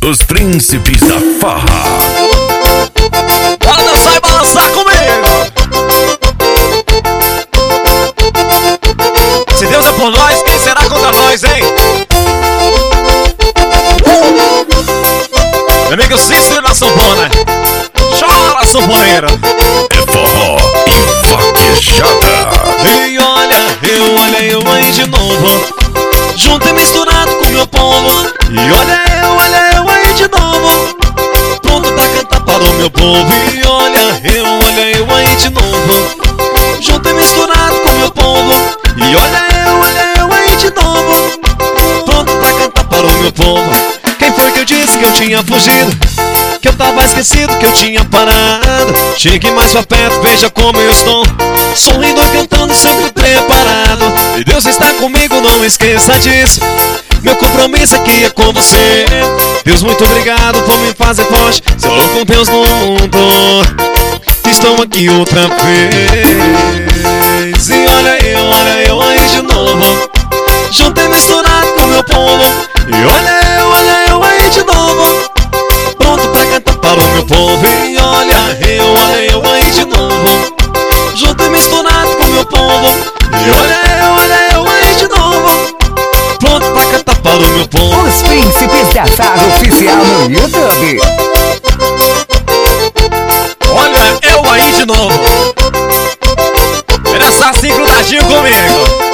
Os príncipes da farra. Bora dançar e balançar comigo. Se Deus é por nós, quem será contra nós, hein? Meu amigo Cícero na sanfona. Chora, sanfoneira. É forró e vaquejada. E olha eu aí de novo, junto e misturado com meu povo. E olha eu aí de novo, pronto pra cantar para o meu povo. E olha eu aí de novo, junto e misturado com meu povo. E olha eu aí de novo, pronto pra cantar para o meu povo. Quem foi que eu disse que eu tinha fugido? Que eu tava esquecido, que eu tinha parado. Chegue mais pra perto, veja como eu estou, sorrindo, cantando, sempre preparado. E Deus está comigo, não esqueça disso. Meu compromisso aqui é com você. Deus, muito obrigado por me fazer forte. Sou com Deus no mundo, estou aqui outra vez. E olha eu aí de novo, junto e misturado com meu povo. E olha eu aí de novo, pronto pra cantar para o meu povo. E olha eu aí de novo, junto e misturado com meu povo. E olha eu aí de novo, pronto pra cantar para o meu povo. Os Príncipes da Farra Oficial no YouTube. Olha eu aí de novo, nessa assim grudadinho comigo.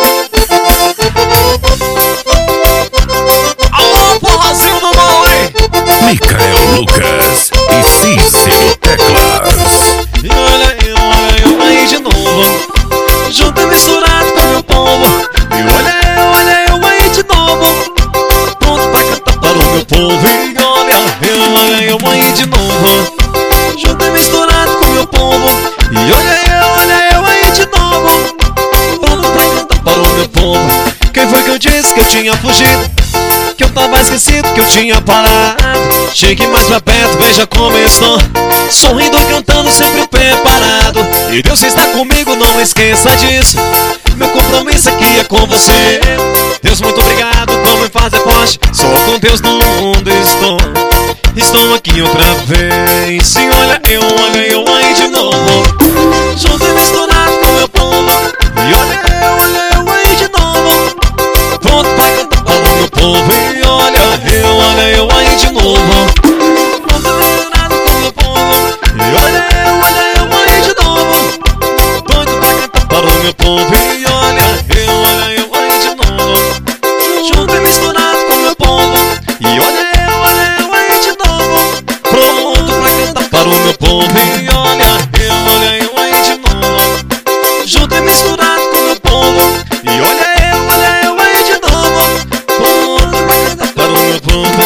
Alô, forrozinho do bom, hein? Micael Lucas e Cícero Teclas. E olha eu aí de novo, junto e misturado com meu povo. E olha eu aí de novo, pronto pra cantar para o meu povo. E olha eu aí de novo, junto e misturado com meu povo. E olha eu aí de novo, pronto pra cantar para o meu povo. Quem foi que eu disse que eu tinha fugido? Que eu tava esquecido, que eu tinha parado. Chegue mais pra perto, veja como eu estou, sorrindo, cantando, sempre preparado. E Deus está comigo, não esqueça disso. Meu compromisso aqui é com você. Deus, muito obrigado por me fazer forte. Só com Deus no mundo estou aqui outra vez. E olha eu aí de novo, junto e misturado com meu povo. E olha eu aí de novo, pronto pra cantar para o meu povo. E olha eu aí de novo, pronto pra misturado com meu povo. E olha eu aí de novo, pronto pra cantar para o meu povo. E olha eu aí de novo, junto e misturado com meu povo. E olha eu aí de novo, pronto pra cantar para o meu povo. E olha eu aí de novo, junto e misturado com meu povo. E olha eu aí de novo, pronto pra cantar para o meu povo.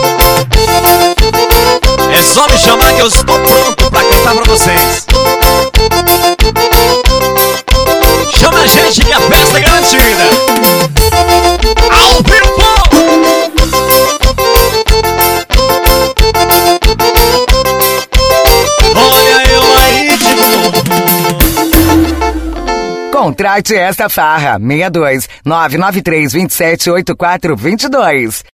É só me chamar que eu estou pronto pra cantar pra vocês. Chama a gente que a festa é garantida. Ao vivo! Olha eu aí de novo. Contrate esta farra 62 993 27 84 22.